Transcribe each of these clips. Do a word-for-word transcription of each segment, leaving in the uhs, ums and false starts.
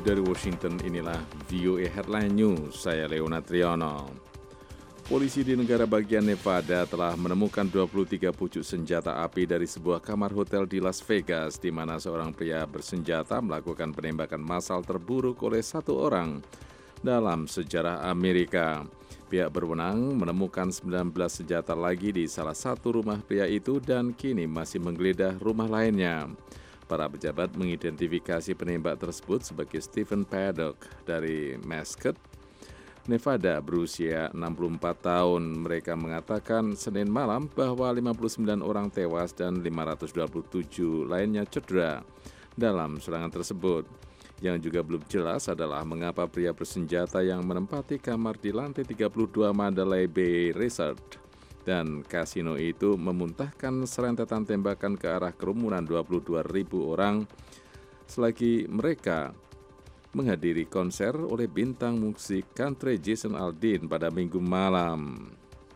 Dari Washington, inilah V O A Headline News, saya Leona Triyono. Polisi di negara bagian Nevada telah menemukan dua puluh tiga pucuk senjata api dari sebuah kamar hotel di Las Vegas, di mana seorang pria bersenjata melakukan penembakan massal terburuk oleh satu orang dalam sejarah Amerika. Pihak berwenang menemukan sembilan belas senjata lagi di salah satu rumah pria itu dan kini masih menggeledah rumah lainnya. Para pejabat mengidentifikasi penembak tersebut sebagai Stephen Paddock dari Mesquite, Nevada, berusia enam puluh empat tahun. Mereka mengatakan Senin malam bahwa lima puluh sembilan orang tewas dan lima ratus dua puluh tujuh lainnya cedera dalam serangan tersebut. Yang juga belum jelas adalah mengapa pria bersenjata yang menempati kamar di lantai tiga puluh dua Mandalay Bay Resort dan kasino itu memuntahkan serentetan tembakan ke arah kerumunan dua puluh dua ribu orang selagi mereka menghadiri konser oleh bintang musik country Jason Aldean pada Minggu malam.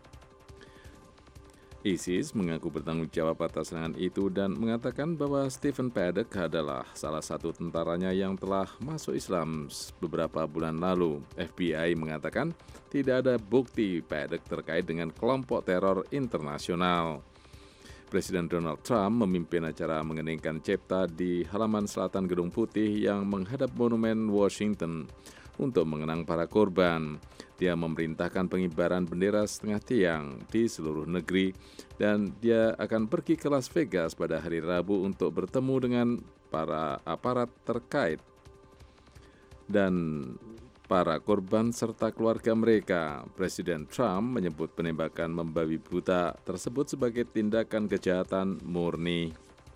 ISIS mengaku bertanggung jawab atas serangan itu dan mengatakan bahwa Stephen Paddock adalah salah satu tentaranya yang telah masuk Islam beberapa bulan lalu. F B I mengatakan tidak ada bukti Paddock terkait dengan kelompok teror internasional. Presiden Donald Trump memimpin acara mengeningkan cipta di halaman selatan Gedung Putih yang menghadap Monumen Washington untuk mengenang para korban. Dia memerintahkan pengibaran bendera setengah tiang di seluruh negeri dan dia akan pergi ke Las Vegas pada hari Rabu untuk bertemu dengan para aparat terkait dan para korban serta keluarga mereka. Presiden Trump menyebut penembakan membabi buta tersebut sebagai tindakan kejahatan murni.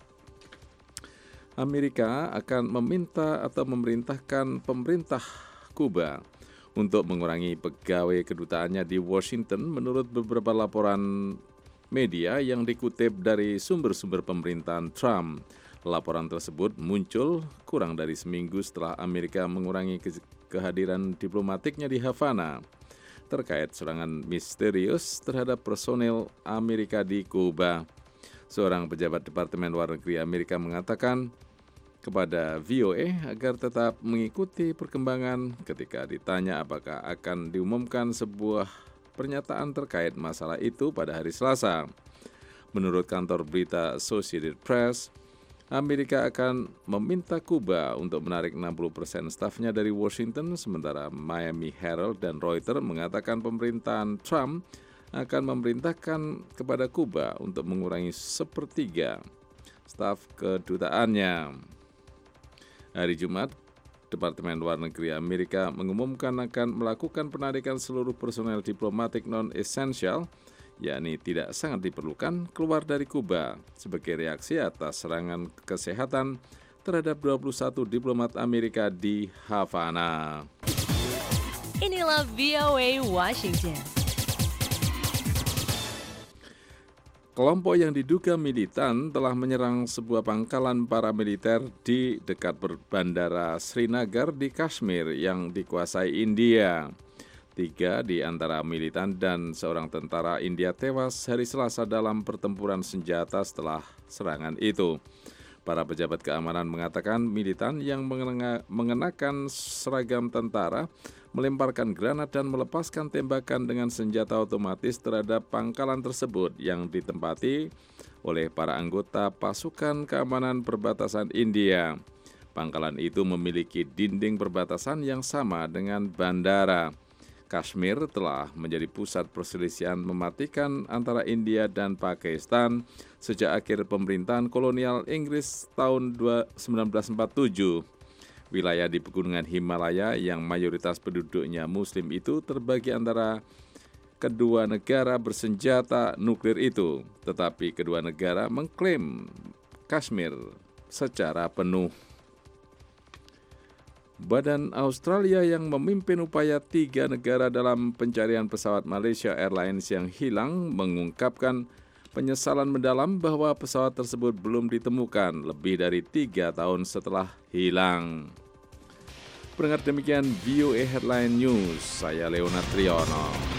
Amerika akan meminta atau memerintahkan pemerintah Kuba untuk mengurangi pegawai kedutaannya di Washington menurut beberapa laporan media yang dikutip dari sumber-sumber pemerintahan Trump. Laporan tersebut muncul kurang dari seminggu setelah Amerika mengurangi ke- kehadiran diplomatiknya di Havana terkait serangan misterius terhadap personel Amerika di Kuba. Seorang pejabat Departemen Luar Negeri Amerika mengatakan kepada V O A agar tetap mengikuti perkembangan ketika ditanya apakah akan diumumkan sebuah pernyataan terkait masalah itu pada hari Selasa. Menurut kantor berita Associated Press, Amerika akan meminta Kuba untuk menarik enam puluh persen stafnya dari Washington, sementara Miami Herald dan Reuters mengatakan pemerintahan Trump akan memerintahkan kepada Kuba untuk mengurangi sepertiga staf kedutaannya. Hari Jumat, Departemen Luar Negeri Amerika mengumumkan akan melakukan penarikan seluruh personel diplomatik non-esensial, yakni tidak sangat diperlukan, keluar dari Kuba sebagai reaksi atas serangan kesehatan terhadap dua puluh satu diplomat Amerika di Havana. Inilah V O A Washington. Kelompok yang diduga militan telah menyerang sebuah pangkalan paramiliter di dekat bandara Srinagar di Kashmir yang dikuasai India. Tiga di antara militan dan seorang tentara India tewas hari Selasa dalam pertempuran senjata setelah serangan itu. Para pejabat keamanan mengatakan militan yang mengenakan seragam tentara melemparkan granat dan melepaskan tembakan dengan senjata otomatis terhadap pangkalan tersebut yang ditempati oleh para anggota pasukan keamanan perbatasan India. Pangkalan itu memiliki dinding perbatasan yang sama dengan bandara. Kashmir telah menjadi pusat perselisihan mematikan antara India dan Pakistan sejak akhir pemerintahan kolonial Inggris tahun sembilan belas empat puluh tujuh. Wilayah di pegunungan Himalaya yang mayoritas penduduknya Muslim itu terbagi antara kedua negara bersenjata nuklir itu, tetapi kedua negara mengklaim Kashmir secara penuh. Badan Australia yang memimpin upaya tiga negara dalam pencarian pesawat Malaysia Airlines yang hilang mengungkapkan penyesalan mendalam bahwa pesawat tersebut belum ditemukan lebih dari tiga tahun setelah hilang. Pendengar, demikian V O A Headline News, saya Leona Triyono.